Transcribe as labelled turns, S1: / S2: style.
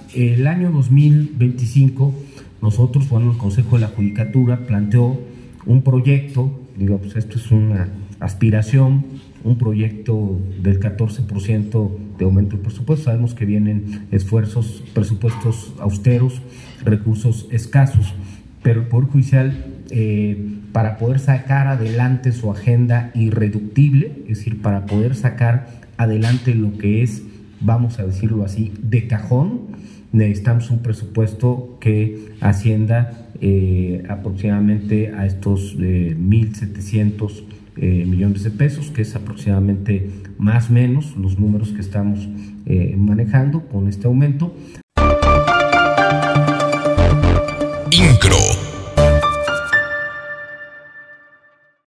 S1: el año 2025 nosotros, el Consejo de la Judicatura planteó un proyecto, digo, pues esto es una aspiración, un proyecto del 14% de aumento del presupuesto. Sabemos que vienen esfuerzos, presupuestos austeros, recursos escasos, pero el Poder Judicial, para poder sacar adelante su agenda irreductible, es decir, para poder sacar adelante lo que es, vamos a decirlo así, de cajón, necesitamos un presupuesto que ascienda aproximadamente a estos 1.700 millones de pesos, que es aproximadamente más o menos los números que estamos manejando con este aumento.